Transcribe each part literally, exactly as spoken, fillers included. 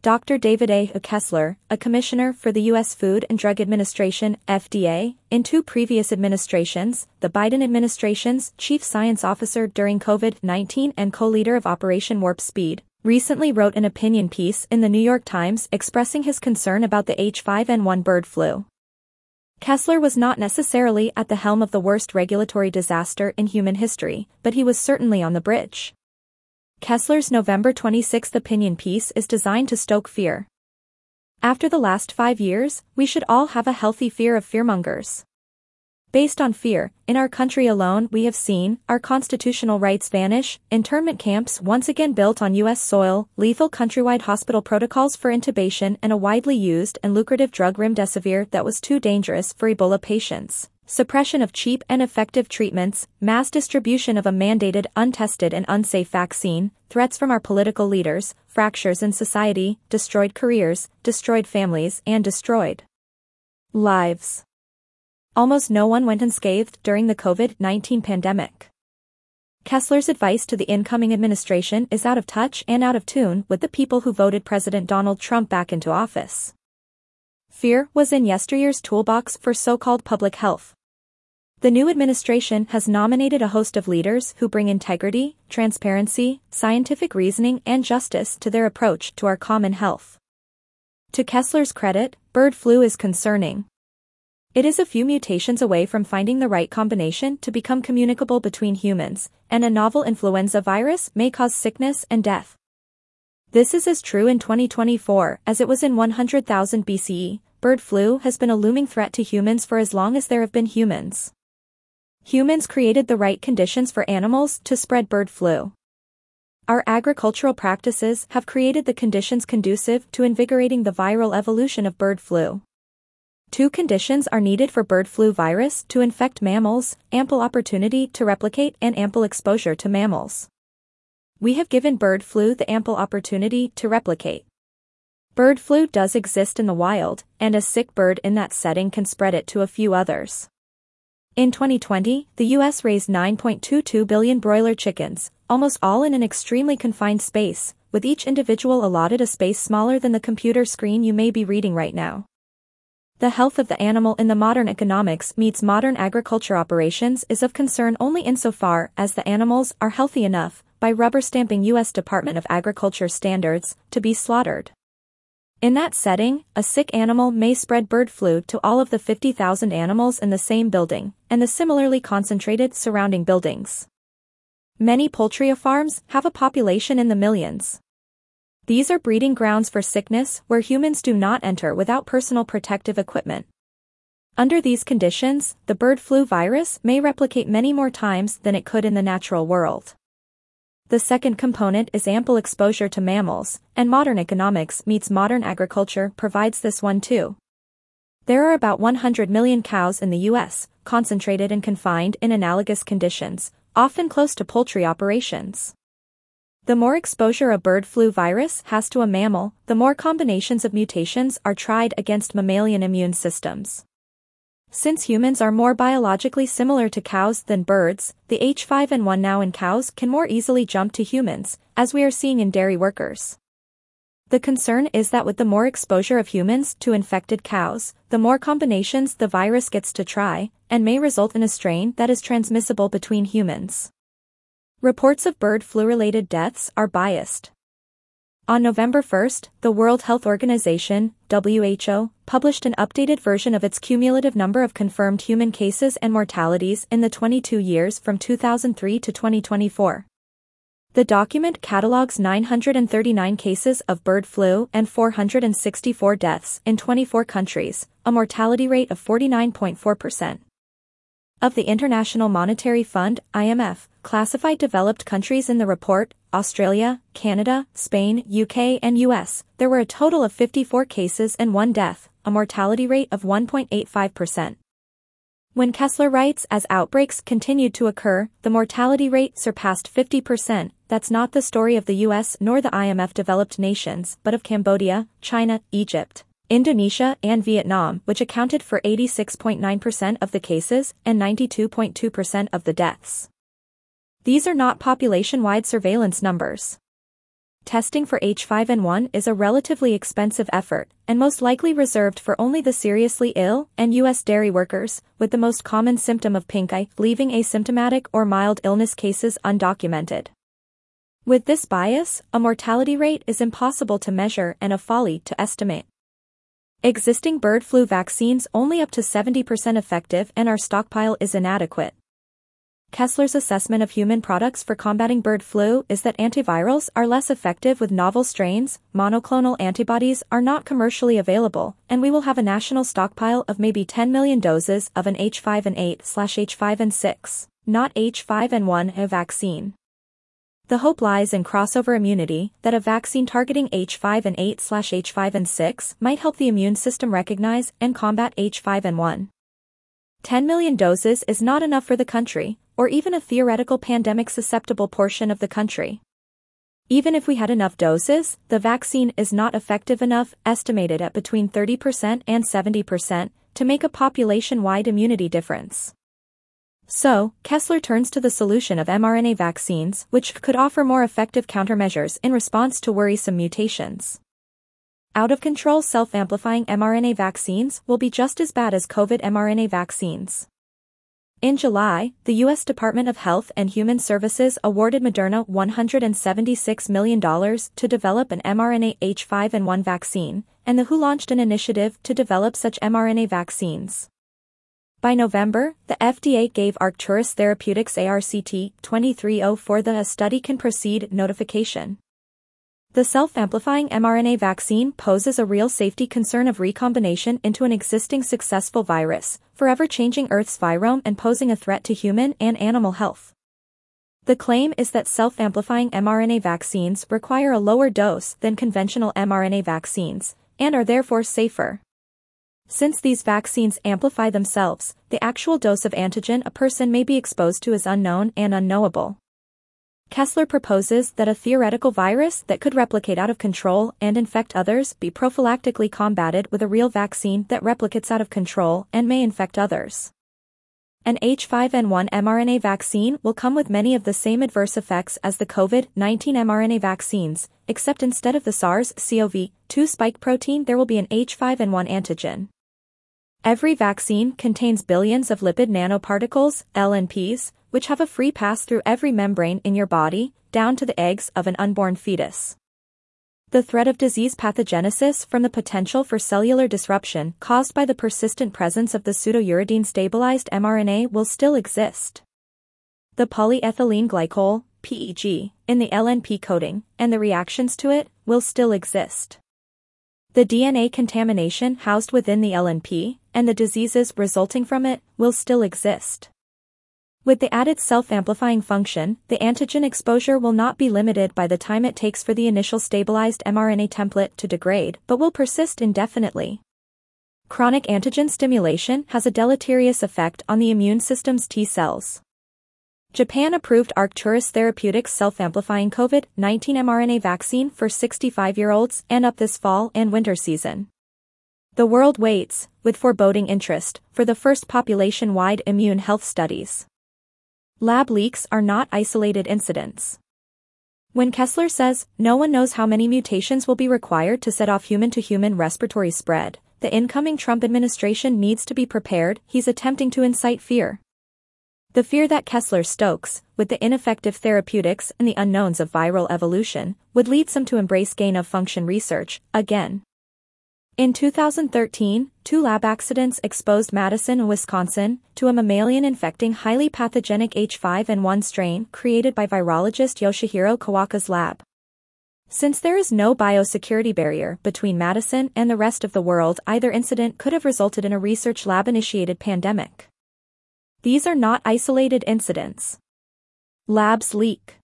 Doctor David A. Kessler, a commissioner for the U S Food and Drug Administration, F D A, in two previous administrations, the Biden administration's chief science officer during COVID nineteen and co-leader of Operation Warp Speed, recently wrote an opinion piece in the New York Times expressing his concern about the H five N one bird flu. Kessler was not necessarily at the helm of the worst regulatory disaster in human history, but he was certainly on the bridge. Kessler's November twenty-sixth opinion piece is designed to stoke fear. After the last five years, we should all have a healthy fear of fearmongers. Based on fear, in our country alone we have seen our constitutional rights vanish, internment camps once again built on U S soil, lethal countrywide hospital protocols for intubation and a widely used and lucrative drug remdesivir that was too dangerous for Ebola patients, suppression of cheap and effective treatments, mass distribution of a mandated, untested and unsafe vaccine, threats from our political leaders, fractures in society, destroyed careers, destroyed families and destroyed lives. Almost no one went unscathed during the COVID nineteen pandemic. Kessler's advice to the incoming administration is out of touch and out of tune with the people who voted President Donald Trump back into office. Fear was in yesteryear's toolbox for so-called public health. The new administration has nominated a host of leaders who bring integrity, transparency, scientific reasoning and justice to their approach to our common health. To Kessler's credit, bird flu is concerning. It is a few mutations away from finding the right combination to become communicable between humans, and a novel influenza virus may cause sickness and death. This is as true in twenty twenty-four as it was in one hundred thousand B C E. Bird flu has been a looming threat to humans for as long as there have been humans. Humans created the right conditions for animals to spread bird flu. Our agricultural practices have created the conditions conducive to invigorating the viral evolution of bird flu. Two conditions are needed for bird flu virus to infect mammals: ample opportunity to replicate and ample exposure to mammals. We have given bird flu the ample opportunity to replicate. Bird flu does exist in the wild, and a sick bird in that setting can spread it to a few others. In twenty twenty, the U S raised nine point two two billion broiler chickens, almost all in an extremely confined space, with each individual allotted a space smaller than the computer screen you may be reading right now. The health of the animal in the modern economics meets modern agriculture operations is of concern only insofar as the animals are healthy enough, by rubber stamping U S Department of Agriculture standards, to be slaughtered. In that setting, a sick animal may spread bird flu to all of the fifty thousand animals in the same building, and the similarly concentrated surrounding buildings. Many poultry farms have a population in the millions. These are breeding grounds for sickness where humans do not enter without personal protective equipment. Under these conditions, the bird flu virus may replicate many more times than it could in the natural world. The second component is ample exposure to mammals, and modern economics meets modern agriculture provides this one too. There are about one hundred million cows in the U S, concentrated and confined in analogous conditions, often close to poultry operations. The more exposure a bird flu virus has to a mammal, the more combinations of mutations are tried against mammalian immune systems. Since humans are more biologically similar to cows than birds, the H five N one now in cows can more easily jump to humans, as we are seeing in dairy workers. The concern is that with the more exposure of humans to infected cows, the more combinations the virus gets to try, and may result in a strain that is transmissible between humans. Reports of bird flu-related deaths are biased. On November first, the World Health Organization, W H O, published an updated version of its cumulative number of confirmed human cases and mortalities in the twenty-two years from two thousand three to twenty twenty-four. The document catalogs nine hundred thirty-nine cases of bird flu and four hundred sixty-four deaths in twenty-four countries, a mortality rate of forty-nine point four percent. Of the International Monetary Fund, I M F, classified developed countries in the report, Australia, Canada, Spain, U K and U S, there were a total of fifty-four cases and one death, a mortality rate of one point eight five percent. When Kessler writes, as outbreaks continued to occur, the mortality rate surpassed fifty percent, that's not the story of the U S nor the I M F developed nations, but of Cambodia, China, Egypt, Indonesia and Vietnam, which accounted for eighty-six point nine percent of the cases and ninety-two point two percent of the deaths. These are not population-wide surveillance numbers. Testing for H five N one is a relatively expensive effort, and most likely reserved for only the seriously ill and U S dairy workers, with the most common symptom of pink eye, leaving asymptomatic or mild illness cases undocumented. With this bias, a mortality rate is impossible to measure and a folly to estimate. Existing bird flu vaccines only up to seventy percent effective and our stockpile is inadequate. Kessler's assessment of human products for combating bird flu is that antivirals are less effective with novel strains, monoclonal antibodies are not commercially available, and we will have a national stockpile of maybe ten million doses of an H five N eight slash H five N six, not H five N one vaccine. The hope lies in crossover immunity, that a vaccine targeting H five N eight slash H five N six might help the immune system recognize and combat H five N one. ten million doses is not enough for the country, or even a theoretical pandemic-susceptible portion of the country. Even if we had enough doses, the vaccine is not effective enough, estimated at between thirty percent and seventy percent, to make a population-wide immunity difference. So, Kessler turns to the solution of mRNA vaccines, which could offer more effective countermeasures in response to worrisome mutations. Out-of-control self-amplifying mRNA vaccines will be just as bad as COVID mRNA vaccines. In July, the U S Department of Health and Human Services awarded Moderna one hundred seventy-six million dollars to develop an mRNA H five N one vaccine, and the W H O launched an initiative to develop such mRNA vaccines. By November, the F D A gave Arcturus Therapeutics A R C T twenty-three oh four the A Study Can Proceed notification. The self-amplifying mRNA vaccine poses a real safety concern of recombination into an existing successful virus, forever changing Earth's virome and posing a threat to human and animal health. The claim is that self-amplifying mRNA vaccines require a lower dose than conventional mRNA vaccines, and are therefore safer. Since these vaccines amplify themselves, the actual dose of antigen a person may be exposed to is unknown and unknowable. Kessler proposes that a theoretical virus that could replicate out of control and infect others be prophylactically combated with a real vaccine that replicates out of control and may infect others. An H five N one mRNA vaccine will come with many of the same adverse effects as the COVID nineteen mRNA vaccines, except instead of the SARS C o V two spike protein there will be an H five N one antigen. Every vaccine contains billions of lipid nanoparticles, L N Ps, which have a free pass through every membrane in your body, down to the eggs of an unborn fetus. The threat of disease pathogenesis from the potential for cellular disruption caused by the persistent presence of the pseudouridine-stabilized mRNA will still exist. The polyethylene glycol, P E G, in the L N P coating, and the reactions to it, will still exist. The D N A contamination housed within the L N P, and the diseases resulting from it, will still exist. With the added self-amplifying function, the antigen exposure will not be limited by the time it takes for the initial stabilized mRNA template to degrade, but will persist indefinitely. Chronic antigen stimulation has a deleterious effect on the immune system's T cells. Japan approved Arcturus Therapeutics self-amplifying COVID nineteen mRNA vaccine for sixty-five-year-olds and up this fall and winter season. The world waits, with foreboding interest, for the first population-wide immune health studies. Lab leaks are not isolated incidents. When Kessler says, no one knows how many mutations will be required to set off human-to-human respiratory spread, the incoming Trump administration needs to be prepared, he's attempting to incite fear. The fear that Kessler stokes, with the ineffective therapeutics and the unknowns of viral evolution, would lead some to embrace gain-of-function research, again. In two thousand thirteen, two lab accidents exposed Madison, Wisconsin, to a mammalian infecting highly pathogenic H five N one strain created by virologist Yoshihiro Kawaka's lab. Since there is no biosecurity barrier between Madison and the rest of the world, either incident could have resulted in a research lab-initiated pandemic. These are not isolated incidents. Labs leak.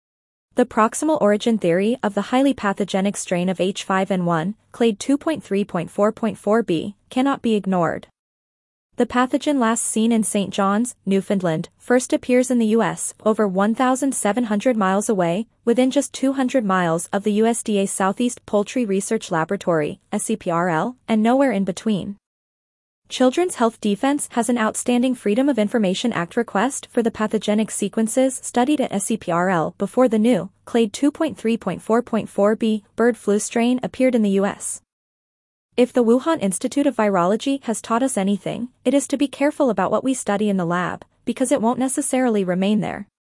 The proximal origin theory of the highly pathogenic strain of H five N one, clade two point three point four point four b, cannot be ignored. The pathogen last seen in Saint John's, Newfoundland, first appears in the U S over one thousand seven hundred miles away, within just two hundred miles of the U S D A Southeast Poultry Research Laboratory, S C P R L, and nowhere in between. Children's Health Defense has an outstanding Freedom of Information Act request for the pathogenic sequences studied at S C P R L before the new clade two point three point four point four b bird flu strain appeared in the U S. If the Wuhan Institute of Virology has taught us anything, it is to be careful about what we study in the lab, because it won't necessarily remain there.